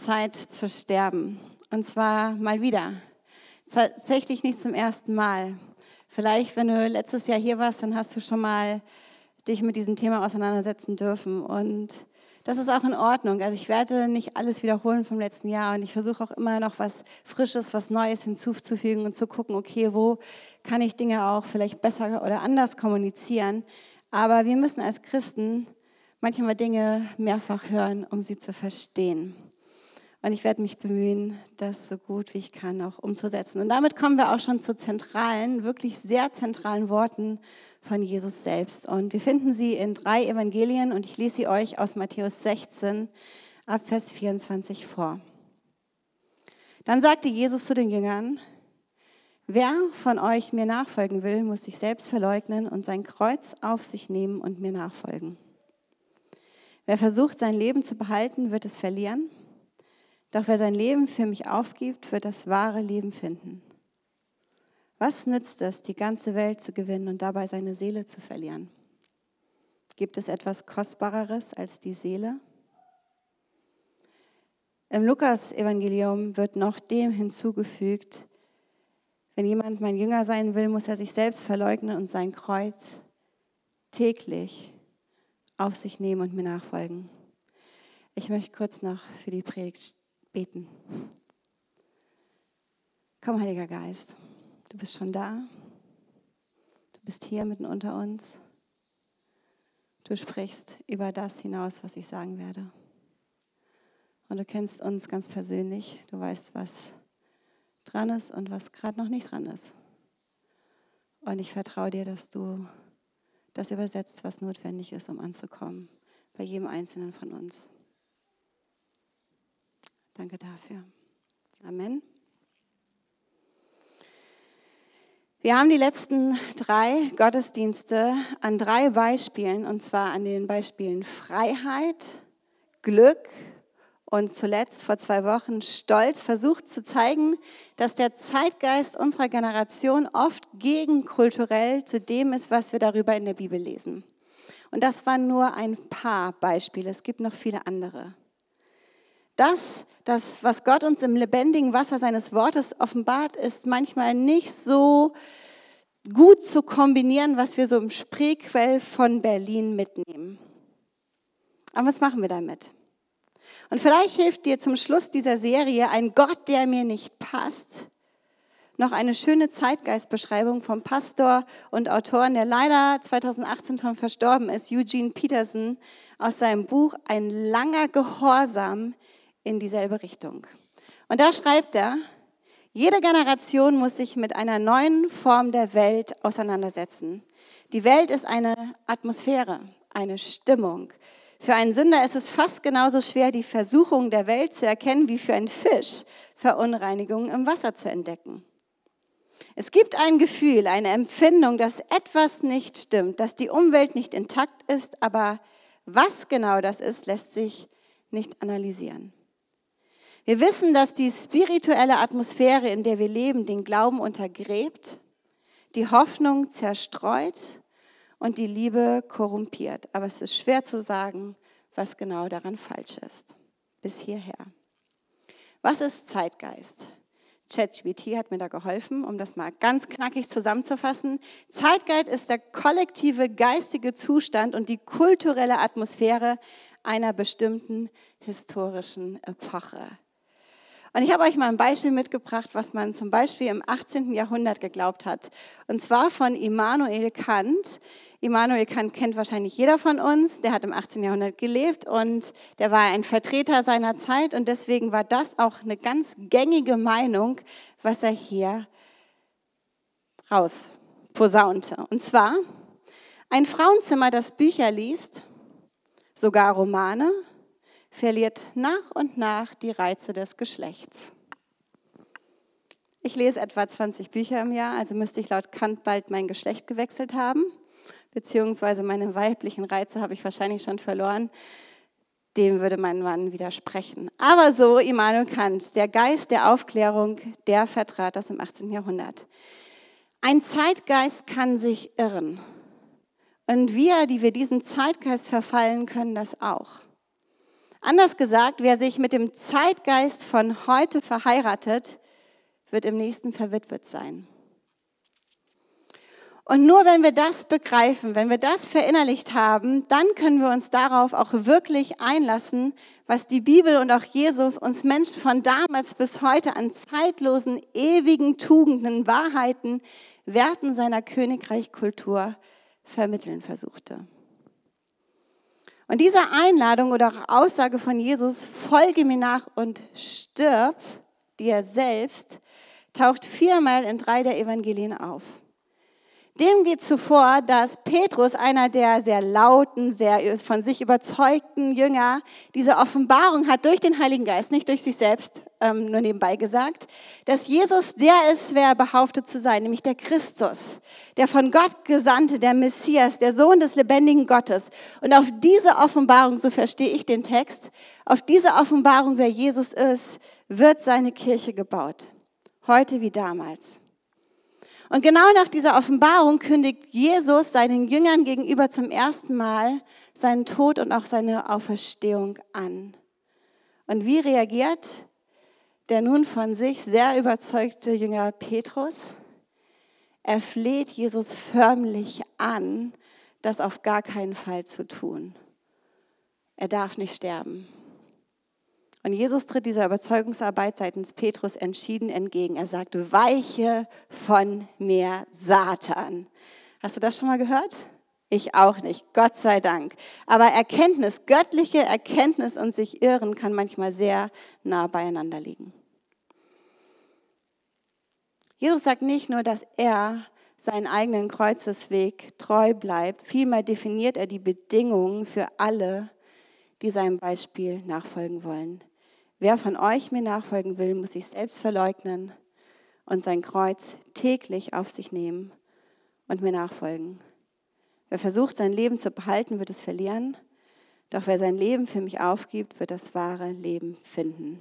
Zeit zu sterben. Und zwar mal wieder. Tatsächlich nicht zum ersten Mal. Vielleicht, wenn du letztes Jahr hier warst, dann hast du schon mal dich mit diesem Thema auseinandersetzen dürfen. Und das ist auch in Ordnung. Also ich werde nicht alles wiederholen vom letzten Jahr und ich versuche auch immer noch was Frisches, was Neues hinzuzufügen und zu gucken, okay, wo kann ich Dinge auch vielleicht besser oder anders kommunizieren. Aber wir müssen als Christen manchmal Dinge mehrfach hören, um sie zu verstehen. Und ich werde mich bemühen, das so gut wie ich kann auch umzusetzen. Und damit kommen wir auch schon zu zentralen, wirklich sehr zentralen Worten von Jesus selbst. Und wir finden sie in 3 Evangelien und ich lese sie euch aus Matthäus 16 ab Vers 24 vor. Dann sagte Jesus zu den Jüngern: Wer von euch mir nachfolgen will, muss sich selbst verleugnen und sein Kreuz auf sich nehmen und mir nachfolgen. Wer versucht, sein Leben zu behalten, wird es verlieren. Doch wer sein Leben für mich aufgibt, wird das wahre Leben finden. Was nützt es, die ganze Welt zu gewinnen und dabei seine Seele zu verlieren? Gibt es etwas Kostbareres als die Seele? Im Lukas-Evangelium wird noch dem hinzugefügt: Wenn jemand mein Jünger sein will, muss er sich selbst verleugnen und sein Kreuz täglich auf sich nehmen und mir nachfolgen. Ich möchte kurz noch für die Predigt beten. Komm, Heiliger Geist, du bist schon da. Du bist hier mitten unter uns. Du sprichst über das hinaus, was ich sagen werde. Und du kennst uns ganz persönlich. Du weißt, was dran ist und was gerade noch nicht dran ist. Und ich vertraue dir, dass du das übersetzt, was notwendig ist, um anzukommen, bei jedem Einzelnen von uns. Danke dafür. Amen. Wir haben die letzten 3 Gottesdienste an 3 Beispielen, und zwar an den Beispielen Freiheit, Glück und zuletzt vor 2 Wochen Stolz versucht zu zeigen, dass der Zeitgeist unserer Generation oft gegenkulturell zu dem ist, was wir darüber in der Bibel lesen. Und das waren nur ein paar Beispiele, es gibt noch viele andere. Das, was Gott uns im lebendigen Wasser seines Wortes offenbart, ist manchmal nicht so gut zu kombinieren, was wir so im Spreequell von Berlin mitnehmen. Aber was machen wir damit? Und vielleicht hilft dir zum Schluss dieser Serie Ein Gott, der mir nicht passt, noch eine schöne Zeitgeistbeschreibung vom Pastor und Autoren, der leider 2018 schon verstorben ist, Eugene Peterson, aus seinem Buch Ein langer Gehorsam in dieselbe Richtung. Und da schreibt er: Jede Generation muss sich mit einer neuen Form der Welt auseinandersetzen. Die Welt ist eine Atmosphäre, eine Stimmung. Für einen Sünder ist es fast genauso schwer, die Versuchung der Welt zu erkennen, wie für einen Fisch Verunreinigungen im Wasser zu entdecken. Es gibt ein Gefühl, eine Empfindung, dass etwas nicht stimmt, dass die Umwelt nicht intakt ist, aber was genau das ist, lässt sich nicht analysieren. Wir wissen, dass die spirituelle Atmosphäre, in der wir leben, den Glauben untergräbt, die Hoffnung zerstreut und die Liebe korrumpiert. Aber es ist schwer zu sagen, was genau daran falsch ist. Bis hierher. Was ist Zeitgeist? ChatGPT hat mir da geholfen, um das mal ganz knackig zusammenzufassen. Zeitgeist ist der kollektive geistige Zustand und die kulturelle Atmosphäre einer bestimmten historischen Epoche. Und ich habe euch mal ein Beispiel mitgebracht, was man zum Beispiel im 18. Jahrhundert geglaubt hat. Und zwar von Immanuel Kant. Immanuel Kant kennt wahrscheinlich jeder von uns. Der hat im 18. Jahrhundert gelebt und der war ein Vertreter seiner Zeit. Und deswegen war das auch eine ganz gängige Meinung, was er hier rausposaunte. Und zwar: Ein Frauenzimmer, das Bücher liest, sogar Romane, verliert nach und nach die Reize des Geschlechts. Ich lese etwa 20 Bücher im Jahr, also müsste ich laut Kant bald mein Geschlecht gewechselt haben, beziehungsweise meine weiblichen Reize habe ich wahrscheinlich schon verloren. Dem würde mein Mann widersprechen. Aber so Immanuel Kant, der Geist der Aufklärung, der vertrat das im 18. Jahrhundert. Ein Zeitgeist kann sich irren. Und wir, die wir diesem Zeitgeist verfallen, können das auch. Anders gesagt, wer sich mit dem Zeitgeist von heute verheiratet, wird im nächsten verwitwet sein. Und nur wenn wir das begreifen, wenn wir das verinnerlicht haben, dann können wir uns darauf auch wirklich einlassen, was die Bibel und auch Jesus uns Menschen von damals bis heute an zeitlosen, ewigen Tugenden, Wahrheiten, Werten seiner Königreichkultur vermitteln versuchte. Und diese Einladung oder auch Aussage von Jesus, folge mir nach und stirb dir selbst, taucht 4-mal in 3 der Evangelien auf. Dem geht zuvor, dass Petrus, einer der sehr lauten, sehr von sich überzeugten Jünger, diese Offenbarung hat durch den Heiligen Geist, nicht durch sich selbst, nur nebenbei gesagt, dass Jesus der ist, wer er behauptet zu sein, nämlich der Christus, der von Gott Gesandte, der Messias, der Sohn des lebendigen Gottes. Und auf diese Offenbarung, so verstehe ich den Text, auf diese Offenbarung, wer Jesus ist, wird seine Kirche gebaut. Heute wie damals. Und genau nach dieser Offenbarung kündigt Jesus seinen Jüngern gegenüber zum ersten Mal seinen Tod und auch seine Auferstehung an. Und wie reagiert der nun von sich sehr überzeugte Jünger Petrus? Er fleht Jesus förmlich an, das auf gar keinen Fall zu tun. Er darf nicht sterben. Und Jesus tritt dieser Überzeugungsarbeit seitens Petrus entschieden entgegen. Er sagt, weiche von mir, Satan. Hast du das schon mal gehört? Ich auch nicht, Gott sei Dank. Aber Erkenntnis, göttliche Erkenntnis und sich irren kann manchmal sehr nah beieinander liegen. Jesus sagt nicht nur, dass er seinen eigenen Kreuzesweg treu bleibt, vielmehr definiert er die Bedingungen für alle, die seinem Beispiel nachfolgen wollen. Wer von euch mir nachfolgen will, muss sich selbst verleugnen und sein Kreuz täglich auf sich nehmen und mir nachfolgen. Wer versucht, sein Leben zu behalten, wird es verlieren. Doch wer sein Leben für mich aufgibt, wird das wahre Leben finden.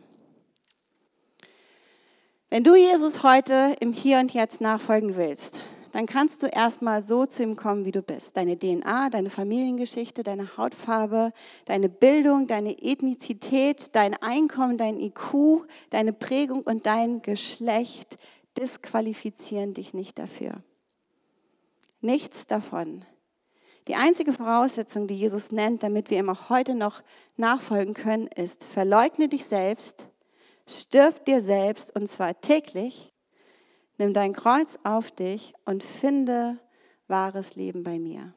Wenn du Jesus heute im Hier und Jetzt nachfolgen willst, dann kannst du erstmal so zu ihm kommen, wie du bist. Deine DNA, deine Familiengeschichte, deine Hautfarbe, deine Bildung, deine Ethnizität, dein Einkommen, dein IQ, deine Prägung und dein Geschlecht disqualifizieren dich nicht dafür. Nichts davon. Die einzige Voraussetzung, die Jesus nennt, damit wir ihm auch heute noch nachfolgen können, ist, verleugne dich selbst, stirb dir selbst und zwar täglich. Nimm dein Kreuz auf dich und finde wahres Leben bei mir.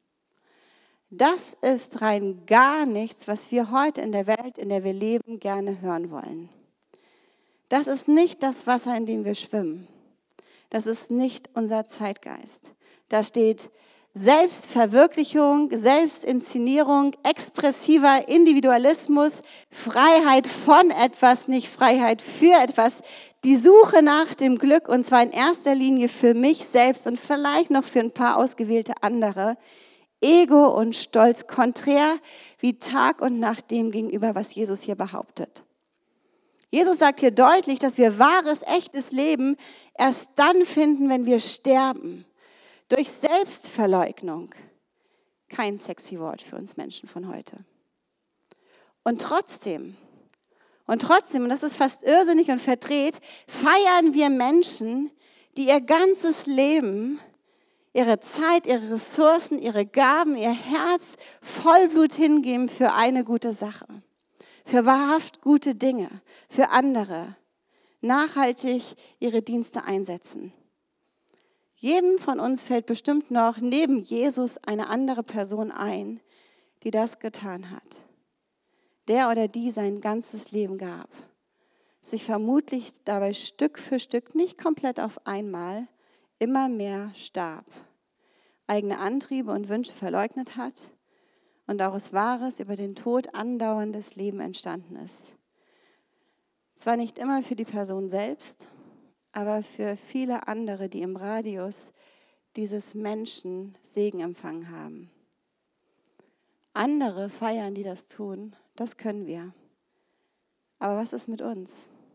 Das ist rein gar nichts, was wir heute in der Welt, in der wir leben, gerne hören wollen. Das ist nicht das Wasser, in dem wir schwimmen. Das ist nicht unser Zeitgeist. Da steht Selbstverwirklichung, Selbstinszenierung, expressiver Individualismus, Freiheit von etwas, nicht Freiheit für etwas, die Suche nach dem Glück und zwar in erster Linie für mich selbst und vielleicht noch für ein paar ausgewählte andere, Ego und Stolz, konträr wie Tag und Nacht dem gegenüber, was Jesus hier behauptet. Jesus sagt hier deutlich, dass wir wahres, echtes Leben erst dann finden, wenn wir sterben. Durch Selbstverleugnung. Kein sexy Wort für uns Menschen von heute. Und trotzdem, und das ist fast irrsinnig und verdreht, feiern wir Menschen, die ihr ganzes Leben, ihre Zeit, ihre Ressourcen, ihre Gaben, ihr Herz Vollblut hingeben für eine gute Sache. Für wahrhaft gute Dinge, für andere. Nachhaltig ihre Dienste einsetzen. Jedem von uns fällt bestimmt noch neben Jesus eine andere Person ein, die das getan hat. Der oder die sein ganzes Leben gab, sich vermutlich dabei Stück für Stück, nicht komplett auf einmal, immer mehr starb, eigene Antriebe und Wünsche verleugnet hat und daraus wahres, über den Tod andauerndes Leben entstanden ist. Zwar nicht immer für die Person selbst, aber für viele andere, die im Radius dieses Menschen Segen empfangen haben. Andere feiern, die das tun, das können wir. Aber was ist mit uns?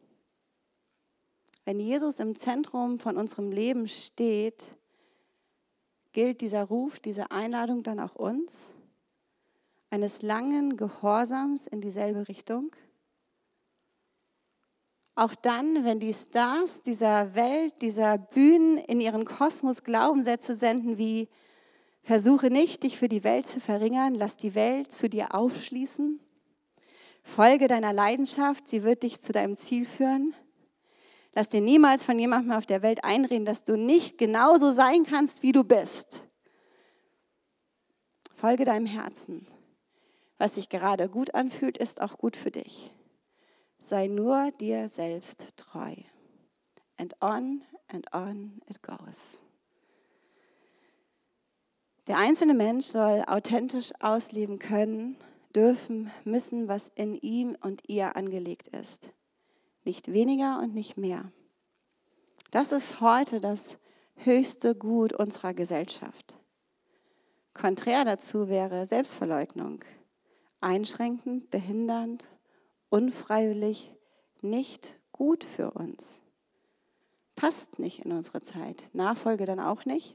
Wenn Jesus im Zentrum von unserem Leben steht, gilt dieser Ruf, diese Einladung dann auch uns? eines langen Gehorsams in dieselbe Richtung? Auch dann, wenn die Stars dieser Welt, dieser Bühnen in ihren Kosmos Glaubenssätze senden wie: Versuche nicht, dich für die Welt zu verringern, lass die Welt zu dir aufschließen. Folge deiner Leidenschaft, sie wird dich zu deinem Ziel führen. Lass dir niemals von jemandem auf der Welt einreden, dass du nicht genauso sein kannst, wie du bist. Folge deinem Herzen. Was sich gerade gut anfühlt, ist auch gut für dich. Sei nur dir selbst treu. And on it goes. Der einzelne Mensch soll authentisch ausleben können, dürfen, müssen, was in ihm und ihr angelegt ist. Nicht weniger und nicht mehr. Das ist heute das höchste Gut unserer Gesellschaft. Konträr dazu wäre Selbstverleugnung, einschränkend, behindernd, unfreiwillig, nicht gut für uns. Passt nicht in unsere Zeit. Nachfolge dann auch nicht.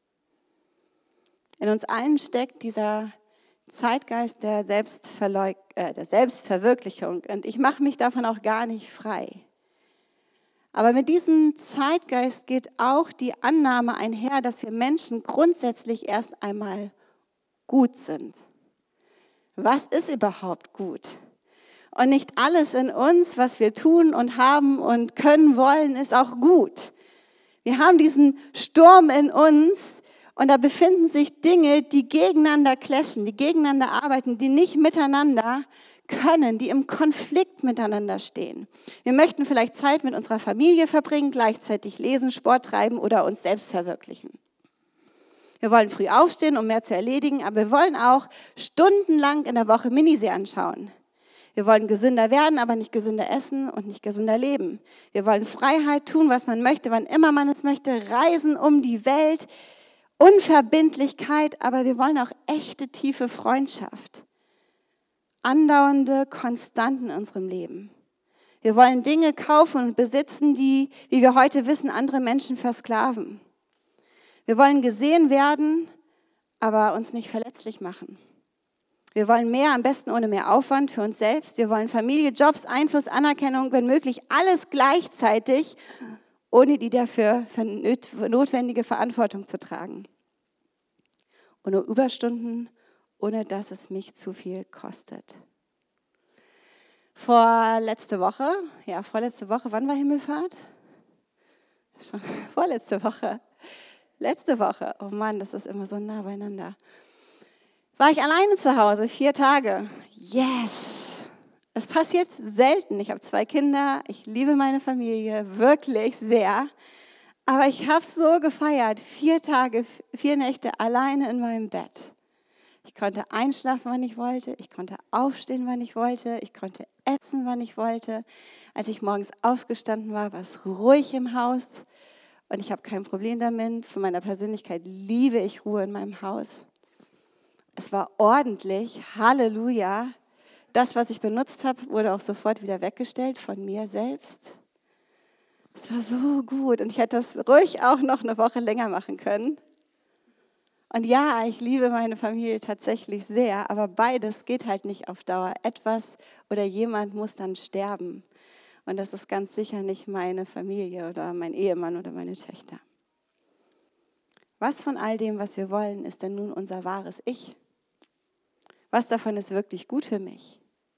In uns allen steckt dieser Zeitgeist der Selbstverwirklichung und ich mache mich davon auch gar nicht frei. Aber mit diesem Zeitgeist geht auch die Annahme einher, dass wir Menschen grundsätzlich erst einmal gut sind. Was ist überhaupt gut? Und nicht alles in uns, was wir tun und haben und können wollen, ist auch gut. Wir haben diesen Sturm in uns und da befinden sich Dinge, die gegeneinander clashen, die gegeneinander arbeiten, die nicht miteinander können, die im Konflikt miteinander stehen. Wir möchten vielleicht Zeit mit unserer Familie verbringen, gleichzeitig lesen, Sport treiben oder uns selbst verwirklichen. Wir wollen früh aufstehen, um mehr zu erledigen, aber wir wollen auch stundenlang in der Woche Miniserie anschauen. Wir wollen gesünder werden, aber nicht gesünder essen und nicht gesünder leben. Wir wollen Freiheit tun, was man möchte, wann immer man es möchte, reisen um die Welt, Unverbindlichkeit, aber wir wollen auch echte, tiefe Freundschaft. Andauernde Konstanten in unserem Leben. Wir wollen Dinge kaufen und besitzen, die, wie wir heute wissen, andere Menschen versklaven. Wir wollen gesehen werden, aber uns nicht verletzlich machen. Wir wollen mehr, am besten ohne mehr Aufwand für uns selbst. Wir wollen Familie, Jobs, Einfluss, Anerkennung, wenn möglich, alles gleichzeitig, ohne die dafür notwendige Verantwortung zu tragen. Ohne Überstunden, ohne dass es mich zu viel kostet. Vorletzte Woche, wann war Himmelfahrt? Schon vorletzte Woche. Letzte Woche, oh Mann, das ist immer so nah beieinander. War ich alleine zu Hause, 4 Tage. Yes! Es passiert selten. Ich habe 2 Kinder, ich liebe meine Familie wirklich sehr. Aber ich habe es so gefeiert, 4 Tage, 4 Nächte alleine in meinem Bett. Ich konnte einschlafen, wann ich wollte. Ich konnte aufstehen, wann ich wollte. Ich konnte essen, wann ich wollte. Als ich morgens aufgestanden war es ruhig im Haus. Und ich habe kein Problem damit. Von meiner Persönlichkeit liebe ich Ruhe in meinem Haus. Es war ordentlich. Halleluja. Das, was ich benutzt habe, wurde auch sofort wieder weggestellt von mir selbst. Es war so gut. Und ich hätte das ruhig auch noch eine Woche länger machen können. Und ja, ich liebe meine Familie tatsächlich sehr, aber beides geht halt nicht auf Dauer. Etwas oder jemand muss dann sterben. Und das ist ganz sicher nicht meine Familie oder mein Ehemann oder meine Töchter. Was von all dem, was wir wollen, ist denn nun unser wahres Ich? Was davon ist wirklich gut für mich?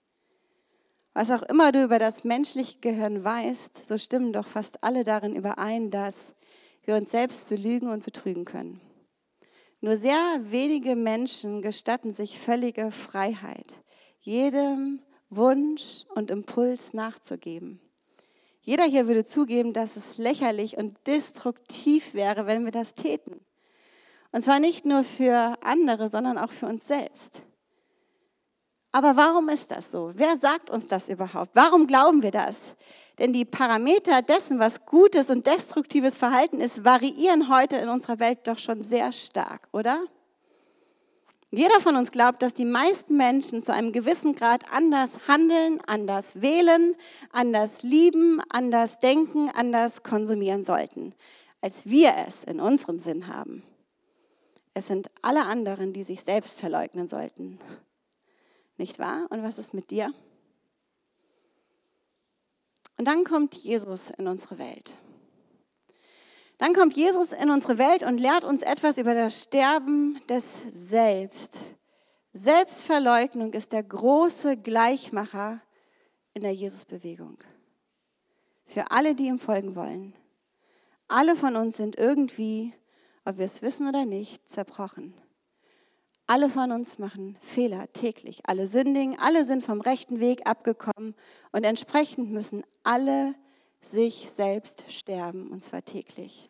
Was auch immer du über das menschliche Gehirn weißt, so stimmen doch fast alle darin überein, dass wir uns selbst belügen und betrügen können. Nur sehr wenige Menschen gestatten sich völlige Freiheit, jedem Wunsch und Impuls nachzugeben. Jeder hier würde zugeben, dass es lächerlich und destruktiv wäre, wenn wir das täten. Und zwar nicht nur für andere, sondern auch für uns selbst. Aber warum ist das so? Wer sagt uns das überhaupt? Warum glauben wir das? Denn die Parameter dessen, was gutes und destruktives Verhalten ist, variieren heute in unserer Welt doch schon sehr stark, oder? Jeder von uns glaubt, dass die meisten Menschen zu einem gewissen Grad anders handeln, anders wählen, anders lieben, anders denken, anders konsumieren sollten, als wir es in unserem Sinn haben. Es sind alle anderen, die sich selbst verleugnen sollten. Nicht wahr? Und was ist mit dir? Und dann kommt Jesus in unsere Welt. Dann kommt Jesus in unsere Welt und lehrt uns etwas über das Sterben des Selbst. Selbstverleugnung ist der große Gleichmacher in der Jesusbewegung. Für alle, die ihm folgen wollen. Alle von uns sind irgendwie, ob wir es wissen oder nicht, zerbrochen. Alle von uns machen Fehler täglich. Alle sündigen, alle sind vom rechten Weg abgekommen und entsprechend müssen alle sich selbst sterben, und zwar täglich.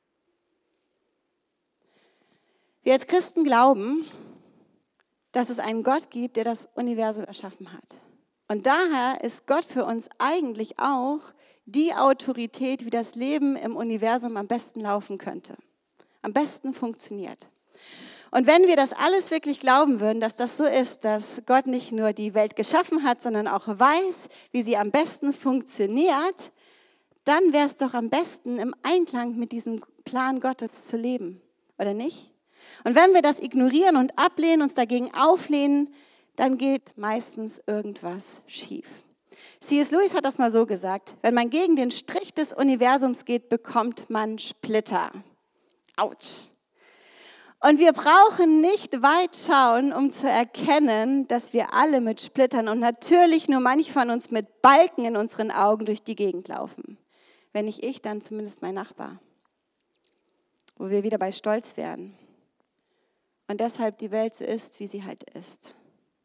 Wir als Christen glauben, dass es einen Gott gibt, der das Universum erschaffen hat. Und daher ist Gott für uns eigentlich auch die Autorität, wie das Leben im Universum am besten laufen könnte, am besten funktioniert. Und wenn wir das alles wirklich glauben würden, dass das so ist, dass Gott nicht nur die Welt geschaffen hat, sondern auch weiß, wie sie am besten funktioniert, dann wäre es doch am besten, im Einklang mit diesem Plan Gottes zu leben, oder nicht? Und wenn wir das ignorieren und ablehnen, uns dagegen auflehnen, dann geht meistens irgendwas schief. C.S. Lewis hat das mal so gesagt: Wenn man gegen den Strich des Universums geht, bekommt man Splitter. Autsch. Und wir brauchen nicht weit schauen, um zu erkennen, dass wir alle mit Splittern und natürlich nur manche von uns mit Balken in unseren Augen durch die Gegend laufen. Wenn nicht ich, dann zumindest mein Nachbar. Wo wir wieder bei Stolz wären. Und deshalb die Welt so ist, wie sie halt ist.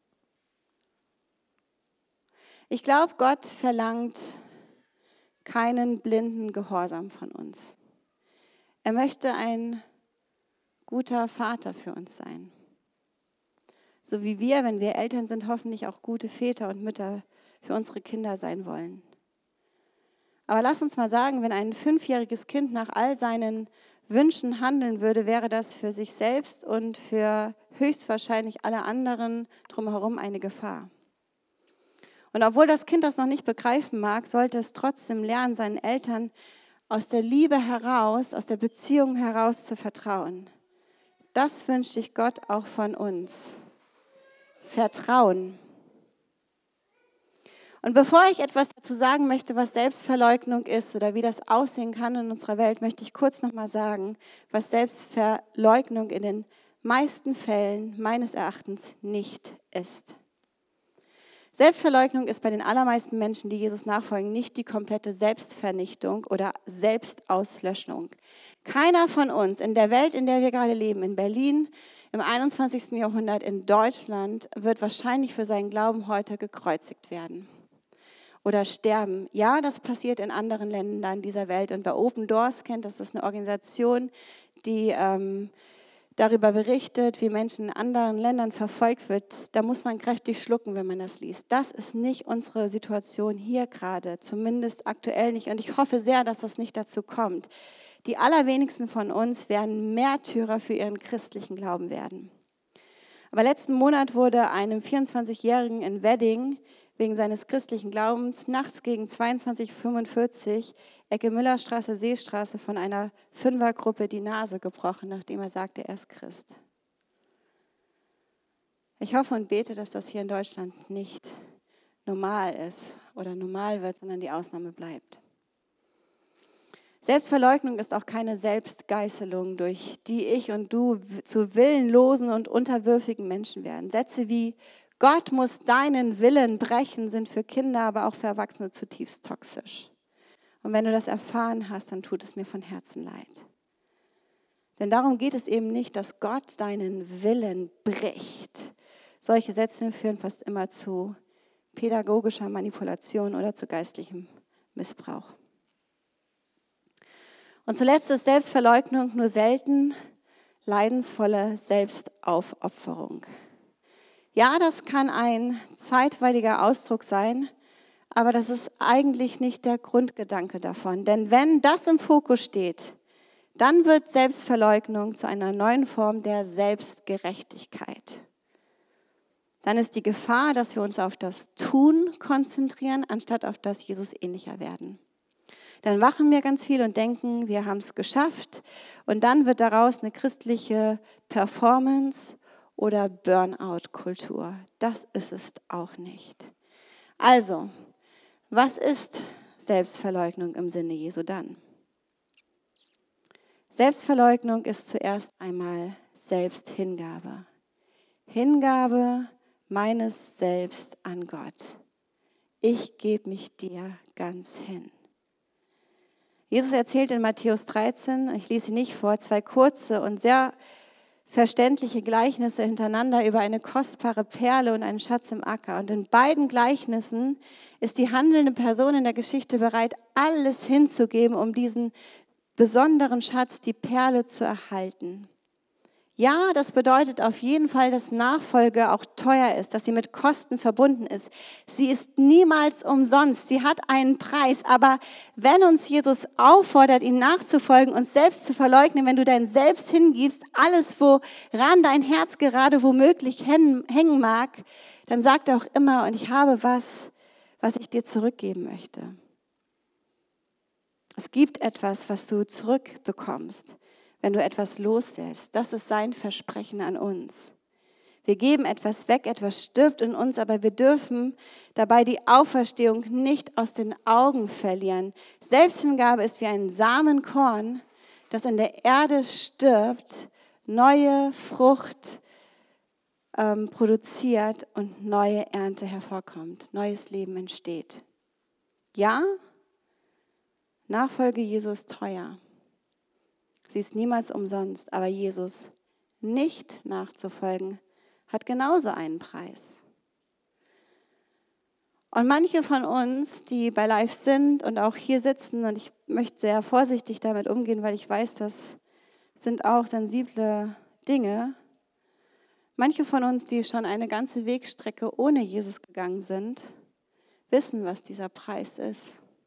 Ich glaube, Gott verlangt keinen blinden Gehorsam von uns. Er möchte ein guter Vater für uns sein. So wie wir, wenn wir Eltern sind, hoffentlich auch gute Väter und Mütter für unsere Kinder sein wollen. Aber lass uns mal sagen, wenn ein 5-jähriges Kind nach all seinen Wünschen handeln würde, wäre das für sich selbst und für höchstwahrscheinlich alle anderen drumherum eine Gefahr. Und obwohl das Kind das noch nicht begreifen mag, sollte es trotzdem lernen, seinen Eltern aus der Liebe heraus, aus der Beziehung heraus zu vertrauen. Das wünsche ich Gott auch von uns. Vertrauen. Und bevor ich etwas dazu sagen möchte, was Selbstverleugnung ist oder wie das aussehen kann in unserer Welt, möchte ich kurz nochmal sagen, was Selbstverleugnung in den meisten Fällen meines Erachtens nicht ist. Selbstverleugnung ist bei den allermeisten Menschen, die Jesus nachfolgen, nicht die komplette Selbstvernichtung oder Selbstauslöschung. Keiner von uns in der Welt, in der wir gerade leben, in Berlin, im 21. Jahrhundert, in Deutschland, wird wahrscheinlich für seinen Glauben heute gekreuzigt werden oder sterben. Ja, das passiert in anderen Ländern dieser Welt. Und wer Open Doors kennt, das ist eine Organisation, die darüber berichtet, wie Menschen in anderen Ländern verfolgt wird, da muss man kräftig schlucken, wenn man das liest. Das ist nicht unsere Situation hier gerade, zumindest aktuell nicht. Und ich hoffe sehr, dass das nicht dazu kommt. Die allerwenigsten von uns werden Märtyrer für ihren christlichen Glauben werden. Aber letzten Monat wurde einem 24-Jährigen in Wedding wegen seines christlichen Glaubens nachts gegen 22:45 Uhr Ecke Müllerstraße, Seestraße von einer Fünfergruppe die Nase gebrochen, nachdem er sagte, er ist Christ. Ich hoffe und bete, dass das hier in Deutschland nicht normal ist oder normal wird, sondern die Ausnahme bleibt. Selbstverleugnung ist auch keine Selbstgeißelung, durch die ich und du zu willenlosen und unterwürfigen Menschen werden. Sätze wie Gott muss deinen Willen brechen sind für Kinder, aber auch für Erwachsene zutiefst toxisch. Und wenn du das erfahren hast, dann tut es mir von Herzen leid. Denn darum geht es eben nicht, dass Gott deinen Willen bricht. Solche Sätze führen fast immer zu pädagogischer Manipulation oder zu geistlichem Missbrauch. Und zuletzt ist Selbstverleugnung nur selten leidensvolle Selbstaufopferung. Ja, das kann ein zeitweiliger Ausdruck sein, aber das ist eigentlich nicht der Grundgedanke davon. Denn wenn das im Fokus steht, dann wird Selbstverleugnung zu einer neuen Form der Selbstgerechtigkeit. Dann ist die Gefahr, dass wir uns auf das Tun konzentrieren, anstatt auf das Jesus ähnlicher werden. Dann wachen wir ganz viel und denken, wir haben es geschafft. Und dann wird daraus eine christliche Performance oder Burnout-Kultur. Das ist es auch nicht. Also, was ist Selbstverleugnung im Sinne Jesu dann? Selbstverleugnung ist zuerst einmal Selbsthingabe. Hingabe meines Selbst an Gott. Ich gebe mich dir ganz hin. Jesus erzählt in Matthäus 13, ich lese sie nicht vor, 2 kurze und sehr verständliche Gleichnisse hintereinander über eine kostbare Perle und einen Schatz im Acker. Und in beiden Gleichnissen ist die handelnde Person in der Geschichte bereit, alles hinzugeben, um diesen besonderen Schatz, die Perle, zu erhalten. Ja, das bedeutet auf jeden Fall, dass Nachfolge auch teuer ist, dass sie mit Kosten verbunden ist. Sie ist niemals umsonst, sie hat einen Preis. Aber wenn uns Jesus auffordert, ihm nachzufolgen, uns selbst zu verleugnen, wenn du dein Selbst hingibst, alles, woran dein Herz gerade womöglich hängen mag, dann sagt er auch immer, und ich habe was ich dir zurückgeben möchte. Es gibt etwas, was du zurückbekommst, wenn du etwas loslässt. Das ist sein Versprechen an uns. Wir geben etwas weg, etwas stirbt in uns, aber wir dürfen dabei die Auferstehung nicht aus den Augen verlieren. Selbsthingabe ist wie ein Samenkorn, das in der Erde stirbt, neue Frucht produziert und neue Ernte hervorkommt, neues Leben entsteht. Ja, Nachfolge Jesus ist teuer. Sie ist niemals umsonst, aber Jesus nicht nachzufolgen, hat genauso einen Preis. Und manche von uns, die bei Life sind und auch hier sitzen, und ich möchte sehr vorsichtig damit umgehen, weil ich weiß, das sind auch sensible Dinge. Manche von uns, die schon eine ganze Wegstrecke ohne Jesus gegangen sind, wissen, was dieser Preis ist.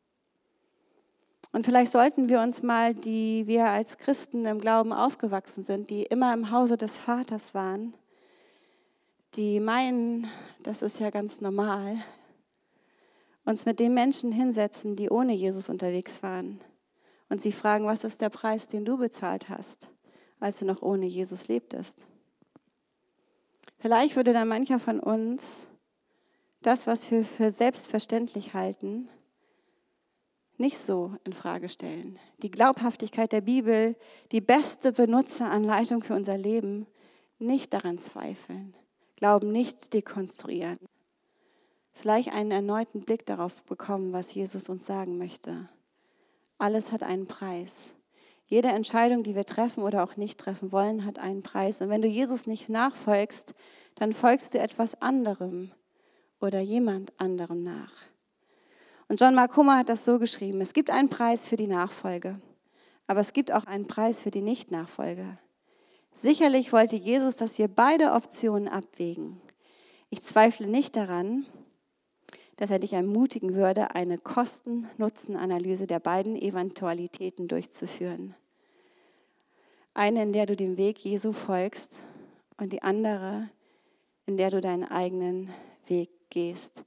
Und vielleicht sollten wir uns mal, die wir als Christen im Glauben aufgewachsen sind, die immer im Hause des Vaters waren, die meinen, das ist ja ganz normal, uns mit den Menschen hinsetzen, die ohne Jesus unterwegs waren und sie fragen, was ist der Preis, den du bezahlt hast, als du noch ohne Jesus lebtest. Vielleicht würde dann mancher von uns das, was wir für selbstverständlich halten, nicht so in Frage stellen. Die Glaubhaftigkeit der Bibel, die beste Benutzeranleitung für unser Leben, nicht daran zweifeln, Glauben nicht dekonstruieren. Vielleicht einen erneuten Blick darauf bekommen, was Jesus uns sagen möchte. Alles hat einen Preis. Jede Entscheidung, die wir treffen oder auch nicht treffen wollen, hat einen Preis. Und wenn du Jesus nicht nachfolgst, dann folgst du etwas anderem oder jemand anderem nach. Und John Mark Comer hat das so geschrieben: Es gibt einen Preis für die Nachfolge, aber es gibt auch einen Preis für die Nicht-Nachfolge. Sicherlich wollte Jesus, dass wir beide Optionen abwägen. Ich zweifle nicht daran, dass er dich ermutigen würde, eine Kosten-Nutzen-Analyse der beiden Eventualitäten durchzuführen. Eine, in der du dem Weg Jesu folgst, und die andere, in der du deinen eigenen Weg gehst.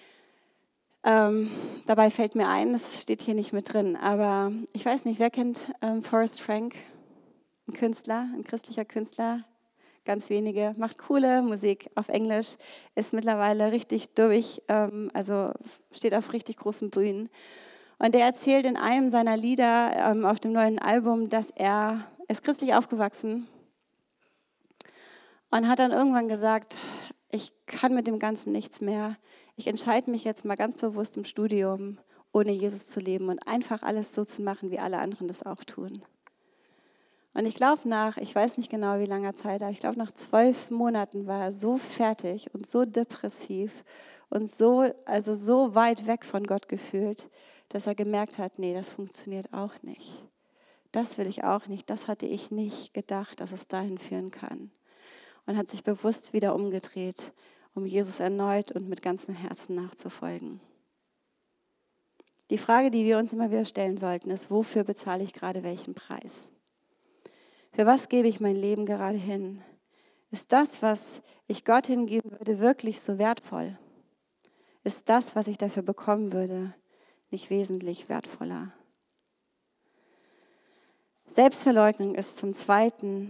Dabei fällt mir ein, das steht hier nicht mit drin, aber ich weiß nicht, wer kennt Forrest Frank, ein Künstler, ein christlicher Künstler, ganz wenige, macht coole Musik auf Englisch, ist mittlerweile richtig durch, also steht auf richtig großen Bühnen. Und der erzählt in einem seiner Lieder auf dem neuen Album, dass er ist christlich aufgewachsen und hat dann irgendwann gesagt, ich kann mit dem Ganzen nichts mehr. Ich entscheide mich jetzt mal ganz bewusst im Studium, ohne Jesus zu leben und einfach alles so zu machen, wie alle anderen das auch tun. Und ich glaube ich weiß nicht genau wie langer Zeit, aber ich glaube nach 12 Monaten war er so fertig und so depressiv und so weit weg von Gott gefühlt, dass er gemerkt hat, nee, das funktioniert auch nicht. Das will ich auch nicht, das hatte ich nicht gedacht, dass es dahin führen kann. Und hat sich bewusst wieder umgedreht, um Jesus erneut und mit ganzem Herzen nachzufolgen. Die Frage, die wir uns immer wieder stellen sollten, ist, wofür bezahle ich gerade welchen Preis? Für was gebe ich mein Leben gerade hin? Ist das, was ich Gott hingeben würde, wirklich so wertvoll? Ist das, was ich dafür bekommen würde, nicht wesentlich wertvoller? Selbstverleugnung ist zum Zweiten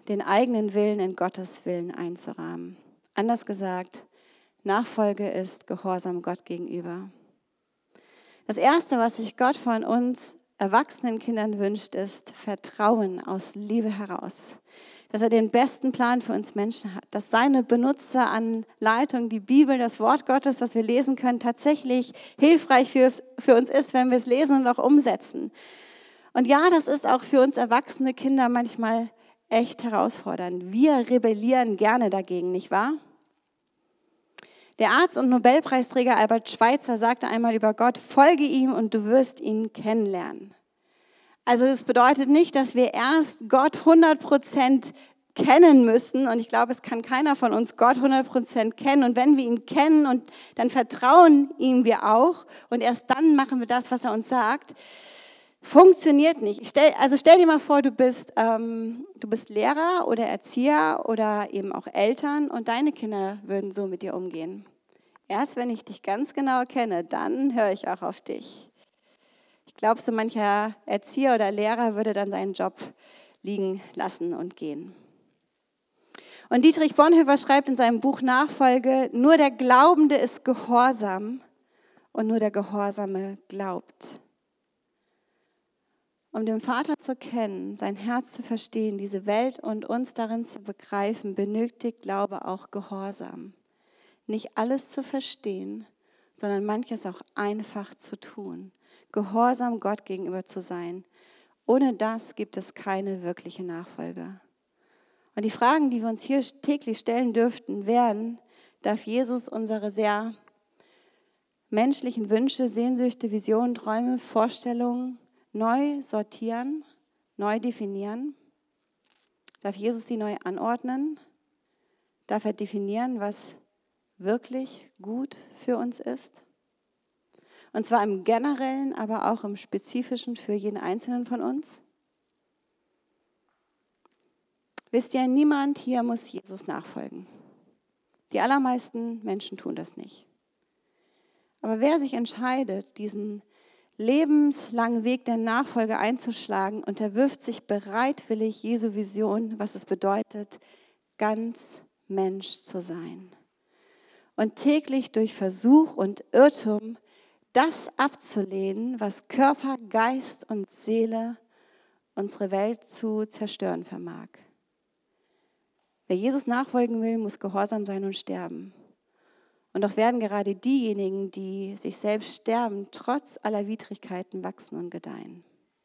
den eigenen Willen in Gottes Willen einzurahmen. Anders gesagt, Nachfolge ist Gehorsam Gott gegenüber. Das Erste, was sich Gott von uns erwachsenen Kindern wünscht, ist Vertrauen aus Liebe heraus. Dass er den besten Plan für uns Menschen hat, dass seine Benutzeranleitung, die Bibel, das Wort Gottes, das wir lesen können, tatsächlich hilfreich für uns ist, wenn wir es lesen und auch umsetzen. Und ja, das ist auch für uns erwachsene Kinder manchmal echt herausfordernd. Wir rebellieren gerne dagegen, nicht wahr? Der Arzt und Nobelpreisträger Albert Schweitzer sagte einmal über Gott: Folge ihm und du wirst ihn kennenlernen. Also das bedeutet nicht, dass wir erst Gott 100% kennen müssen. Und ich glaube, es kann keiner von uns Gott 100% kennen. Und wenn wir ihn kennen, und dann vertrauen ihm wir auch. Und erst dann machen wir das, was er uns sagt. Funktioniert nicht. Stell dir mal vor, du bist Lehrer oder Erzieher oder eben auch Eltern und deine Kinder würden so mit dir umgehen. Erst wenn ich dich ganz genau kenne, dann höre ich auch auf dich. Ich glaube, so mancher Erzieher oder Lehrer würde dann seinen Job liegen lassen und gehen. Und Dietrich Bonhoeffer schreibt in seinem Buch Nachfolge: Nur der Glaubende ist gehorsam und nur der Gehorsame glaubt. Um den Vater zu kennen, sein Herz zu verstehen, diese Welt und uns darin zu begreifen, benötigt Glaube auch Gehorsam. Nicht alles zu verstehen, sondern manches auch einfach zu tun. Gehorsam Gott gegenüber zu sein. Ohne das gibt es keine wirkliche Nachfolge. Und die Fragen, die wir uns hier täglich stellen dürften, wären: Darf Jesus unsere sehr menschlichen Wünsche, Sehnsüchte, Visionen, Träume, Vorstellungen neu sortieren, neu definieren? Darf Jesus sie neu anordnen? Darf er definieren, was wirklich gut für uns ist? Und zwar im Generellen, aber auch im Spezifischen für jeden Einzelnen von uns? Wisst ihr, niemand hier muss Jesus nachfolgen. Die allermeisten Menschen tun das nicht. Aber wer sich entscheidet, diesen lebenslangen Weg der Nachfolge einzuschlagen, unterwirft sich bereitwillig Jesu Vision, was es bedeutet, ganz Mensch zu sein. Und täglich durch Versuch und Irrtum das abzulehnen, was Körper, Geist und Seele unsere Welt zu zerstören vermag. Wer Jesus nachfolgen will, muss gehorsam sein und sterben. Und doch werden gerade diejenigen, die sich selbst sterben, trotz aller Widrigkeiten wachsen und gedeihen.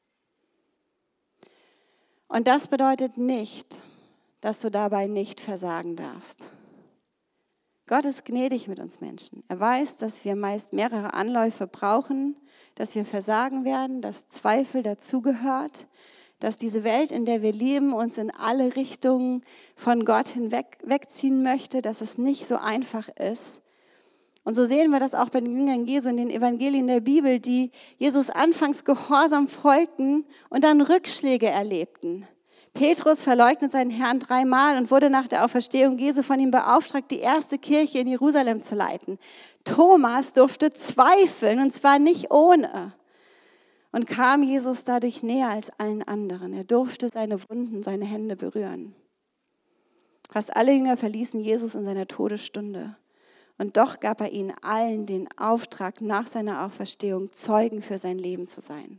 Und das bedeutet nicht, dass du dabei nicht versagen darfst. Gott ist gnädig mit uns Menschen. Er weiß, dass wir meist mehrere Anläufe brauchen, dass wir versagen werden, dass Zweifel dazugehört, dass diese Welt, in der wir leben, uns in alle Richtungen von Gott wegziehen möchte, dass es nicht so einfach ist. Und so sehen wir das auch bei den Jüngern Jesu in den Evangelien der Bibel, die Jesus anfangs gehorsam folgten und dann Rückschläge erlebten. Petrus verleugnet seinen Herrn 3-mal und wurde nach der Auferstehung Jesu von ihm beauftragt, die erste Kirche in Jerusalem zu leiten. Thomas durfte zweifeln, und zwar nicht ohne. Und kam Jesus dadurch näher als allen anderen. Er durfte seine Wunden, seine Hände berühren. Fast alle Jünger verließen Jesus in seiner Todesstunde. Und doch gab er ihnen allen den Auftrag, nach seiner Auferstehung Zeugen für sein Leben zu sein.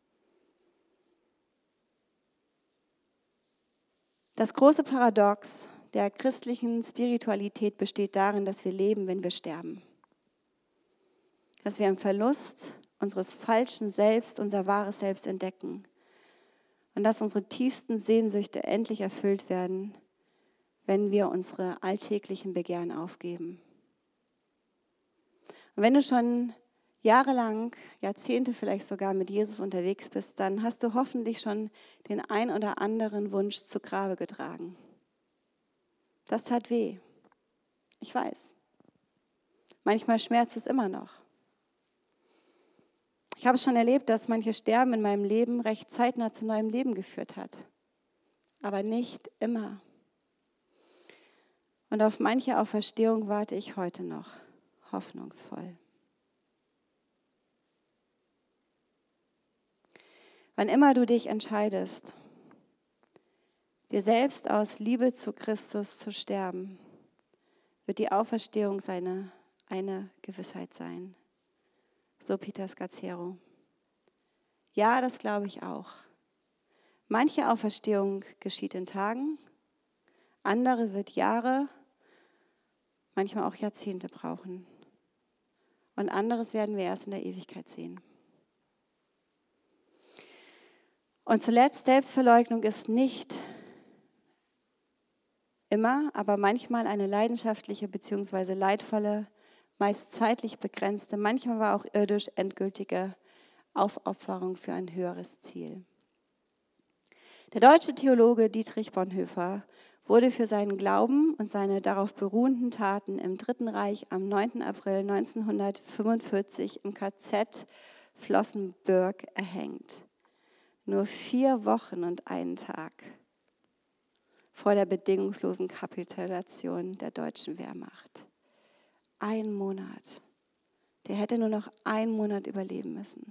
Das große Paradox der christlichen Spiritualität besteht darin, dass wir leben, wenn wir sterben. Dass wir im Verlust unseres falschen Selbst unser wahres Selbst entdecken. Und dass unsere tiefsten Sehnsüchte endlich erfüllt werden, wenn wir unsere alltäglichen Begehren aufgeben. Und wenn du schon jahrelang, Jahrzehnte vielleicht sogar mit Jesus unterwegs bist, dann hast du hoffentlich schon den ein oder anderen Wunsch zu Grabe getragen. Das tat weh. Ich weiß. Manchmal schmerzt es immer noch. Ich habe schon erlebt, dass manches Sterben in meinem Leben recht zeitnah zu neuem Leben geführt hat. Aber nicht immer. Und auf manche Auferstehung warte ich heute noch, hoffnungsvoll. Wann immer du dich entscheidest, dir selbst aus Liebe zu Christus zu sterben, wird die Auferstehung eine Gewissheit sein. So Peter Scazzero. Ja, das glaube ich auch. Manche Auferstehung geschieht in Tagen, andere wird Jahre, manchmal auch Jahrzehnte brauchen. Und anderes werden wir erst in der Ewigkeit sehen. Und zuletzt, Selbstverleugnung ist nicht immer, aber manchmal eine leidenschaftliche bzw. leidvolle, meist zeitlich begrenzte, manchmal aber auch irdisch endgültige Aufopferung für ein höheres Ziel. Der deutsche Theologe Dietrich Bonhoeffer wurde für seinen Glauben und seine darauf beruhenden Taten im Dritten Reich am 9. April 1945 im KZ Flossenbürg erhängt. Nur 4 Wochen und einen Tag vor der bedingungslosen Kapitulation der deutschen Wehrmacht. 1 Monat. Der hätte nur noch 1 Monat überleben müssen.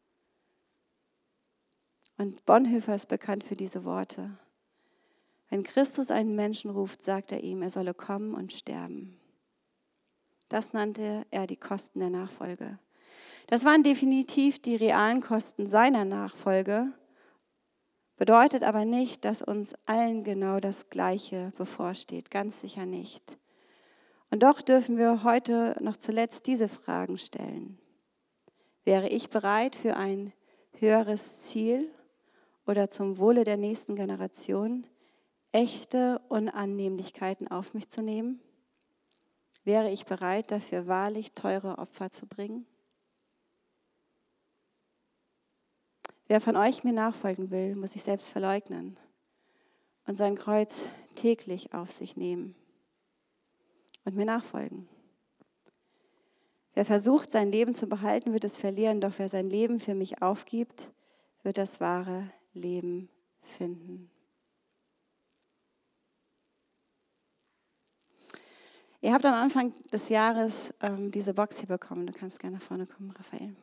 Und Bonhoeffer ist bekannt für diese Worte. Wenn Christus einen Menschen ruft, sagt er ihm, er solle kommen und sterben. Das nannte er die Kosten der Nachfolge. Das waren definitiv die realen Kosten seiner Nachfolge, bedeutet aber nicht, dass uns allen genau das Gleiche bevorsteht, ganz sicher nicht. Und doch dürfen wir heute noch zuletzt diese Fragen stellen. Wäre ich bereit für ein höheres Ziel oder zum Wohle der nächsten Generation echte Unannehmlichkeiten auf mich zu nehmen? Wäre ich bereit, dafür wahrlich teure Opfer zu bringen? Wer von euch mir nachfolgen will, muss sich selbst verleugnen und sein Kreuz täglich auf sich nehmen und mir nachfolgen. Wer versucht, sein Leben zu behalten, wird es verlieren, doch wer sein Leben für mich aufgibt, wird das wahre Leben finden. Ihr habt am Anfang des Jahres diese Box hier bekommen. Du kannst gerne nach vorne kommen, Raphael.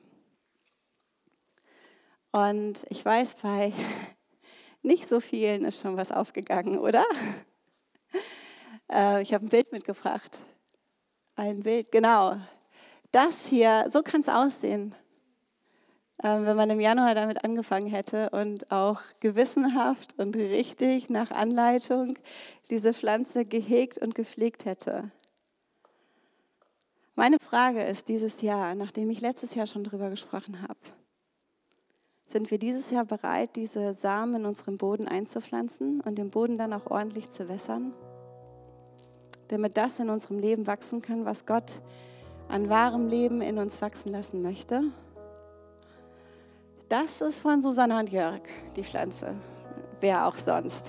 Und ich weiß, bei nicht so vielen ist schon was aufgegangen, oder? Ich habe ein Bild mitgebracht. Ein Bild, genau. Das hier, so kann es aussehen, wenn man im Januar damit angefangen hätte und auch gewissenhaft und richtig nach Anleitung diese Pflanze gehegt und gepflegt hätte. Meine Frage ist dieses Jahr, nachdem ich letztes Jahr schon drüber gesprochen habe, sind wir dieses Jahr bereit, diese Samen in unserem Boden einzupflanzen und den Boden dann auch ordentlich zu wässern, damit das in unserem Leben wachsen kann, was Gott an wahrem Leben in uns wachsen lassen möchte? Das ist von Susanne und Jörg, die Pflanze. Wer auch sonst.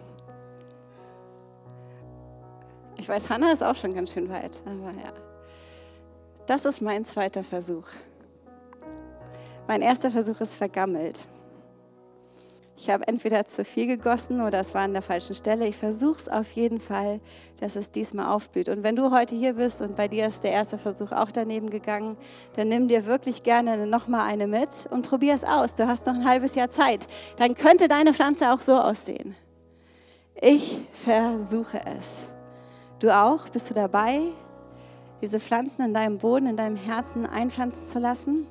Ich weiß, Hannah ist auch schon ganz schön weit, aber ja. Das ist mein zweiter Versuch. Mein erster Versuch ist vergammelt. Ich habe entweder zu viel gegossen oder es war an der falschen Stelle. Ich versuche es auf jeden Fall, dass es diesmal aufblüht. Und wenn du heute hier bist und bei dir ist der erste Versuch auch daneben gegangen, dann nimm dir wirklich gerne nochmal eine mit und probier es aus. Du hast noch ein halbes Jahr Zeit. Dann könnte deine Pflanze auch so aussehen. Ich versuche es. Du auch? Bist du dabei, diese Pflanzen in deinem Boden, in deinem Herzen einpflanzen zu lassen?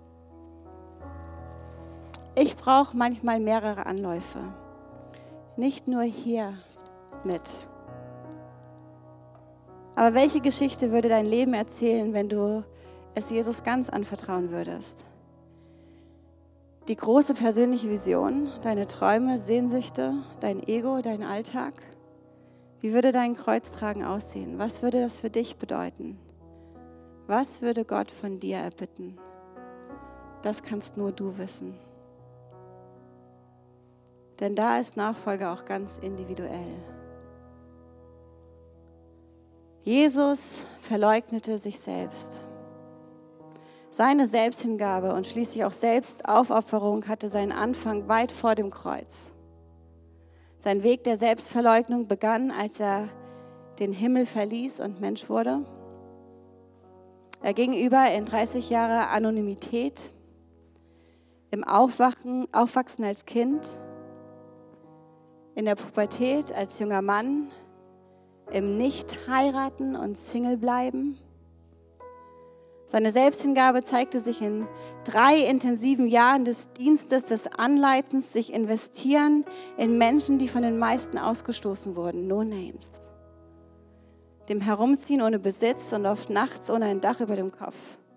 Ich brauche manchmal mehrere Anläufe. Nicht nur hier mit. Aber welche Geschichte würde dein Leben erzählen, wenn du es Jesus ganz anvertrauen würdest? Die große persönliche Vision, deine Träume, Sehnsüchte, dein Ego, dein Alltag? Wie würde dein Kreuztragen aussehen? Was würde das für dich bedeuten? Was würde Gott von dir erbitten? Das kannst nur du wissen. Denn da ist Nachfolge auch ganz individuell. Jesus verleugnete sich selbst. Seine Selbsthingabe und schließlich auch Selbstaufopferung hatte seinen Anfang weit vor dem Kreuz. Sein Weg der Selbstverleugnung begann, als er den Himmel verließ und Mensch wurde. Er ging über in 30 Jahre Anonymität, im Aufwachsen als Kind, in der Pubertät als junger Mann, im Nicht-Heiraten und Single bleiben. Seine Selbsthingabe zeigte sich in 3 intensiven Jahren des Dienstes, des Anleitens, sich investieren in Menschen, die von den meisten ausgestoßen wurden, no names. Dem Herumziehen ohne Besitz und oft nachts ohne ein Dach über dem Kopf.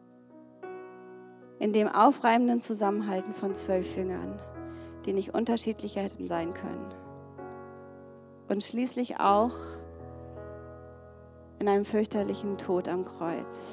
In dem aufreibenden Zusammenhalten von 12 Jüngern, die nicht unterschiedlicher hätten sein können. Und schließlich auch in einem fürchterlichen Tod am Kreuz.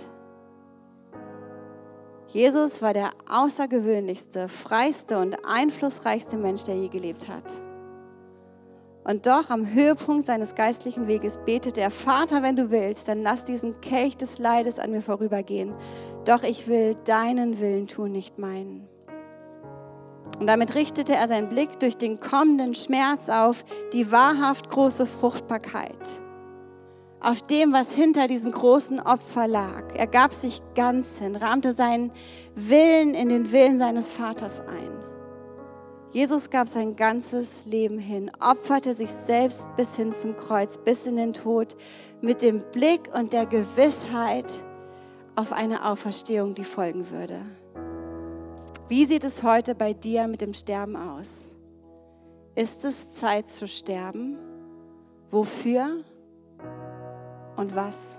Jesus war der außergewöhnlichste, freiste und einflussreichste Mensch, der je gelebt hat. Und doch am Höhepunkt seines geistlichen Weges betete er: Vater, wenn du willst, dann lass diesen Kelch des Leides an mir vorübergehen. Doch ich will deinen Willen tun, nicht meinen. Und damit richtete er seinen Blick durch den kommenden Schmerz auf die wahrhaft große Fruchtbarkeit. Auf dem, was hinter diesem großen Opfer lag. Er gab sich ganz hin, rahmte seinen Willen in den Willen seines Vaters ein. Jesus gab sein ganzes Leben hin, opferte sich selbst bis hin zum Kreuz, bis in den Tod, mit dem Blick und der Gewissheit auf eine Auferstehung, die folgen würde. Wie sieht es heute bei dir mit dem Sterben aus? Ist es Zeit zu sterben? Wofür? Und was?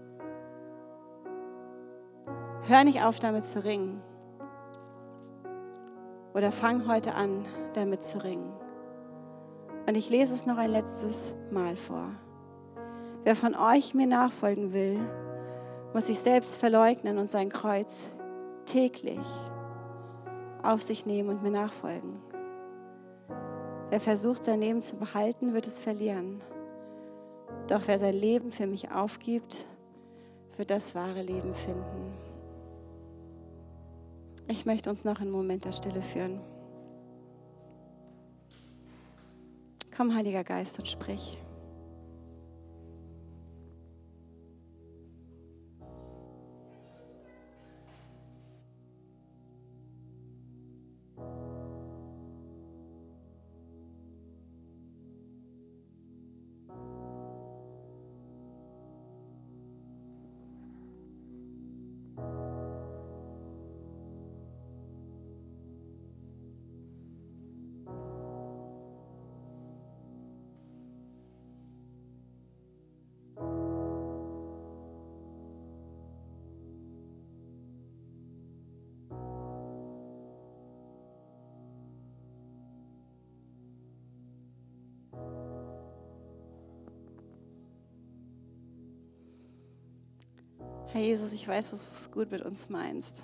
Hör nicht auf, damit zu ringen. Oder fang heute an, damit zu ringen. Und ich lese es noch ein letztes Mal vor. Wer von euch mir nachfolgen will, muss sich selbst verleugnen und sein Kreuz täglich auf sich nehmen und mir nachfolgen. Wer versucht, sein Leben zu behalten, wird es verlieren. Doch wer sein Leben für mich aufgibt, wird das wahre Leben finden. Ich möchte uns noch einen Moment der Stille führen. Komm, Heiliger Geist, und sprich. Herr Jesus, ich weiß, dass du es gut mit uns meinst.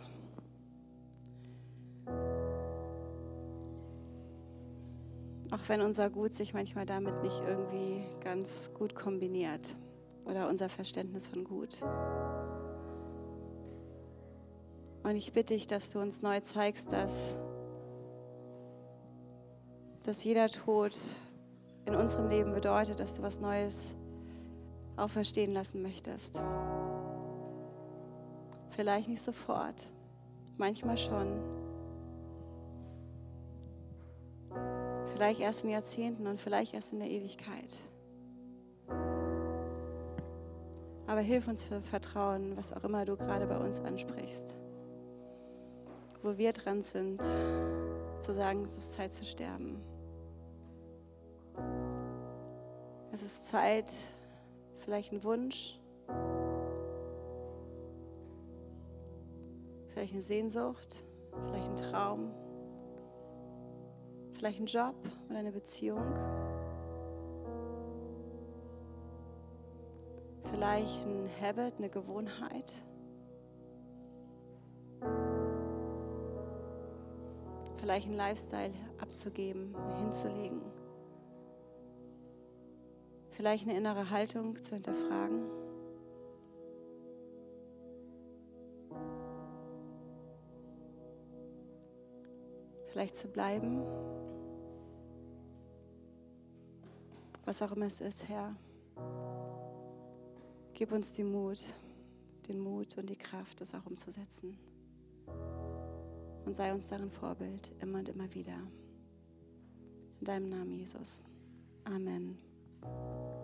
Auch wenn unser Gut sich manchmal damit nicht irgendwie ganz gut kombiniert oder unser Verständnis von Gut. Und ich bitte dich, dass du uns neu zeigst, dass jeder Tod in unserem Leben bedeutet, dass du was Neues auferstehen lassen möchtest. Vielleicht nicht sofort, manchmal schon. Vielleicht erst in Jahrzehnten und vielleicht erst in der Ewigkeit. Aber hilf uns für Vertrauen, was auch immer du gerade bei uns ansprichst. Wo wir dran sind, zu sagen, es ist Zeit zu sterben. Es ist Zeit, vielleicht ein Wunsch, vielleicht eine Sehnsucht, vielleicht ein Traum, vielleicht ein Job oder eine Beziehung, vielleicht ein Habit, eine Gewohnheit, vielleicht einen Lifestyle abzugeben, hinzulegen, vielleicht eine innere Haltung zu hinterfragen. Vielleicht zu bleiben, was auch immer es ist, Herr. Gib uns den Mut und die Kraft, das auch umzusetzen. Und sei uns darin Vorbild, immer und immer wieder. In deinem Namen, Jesus. Amen.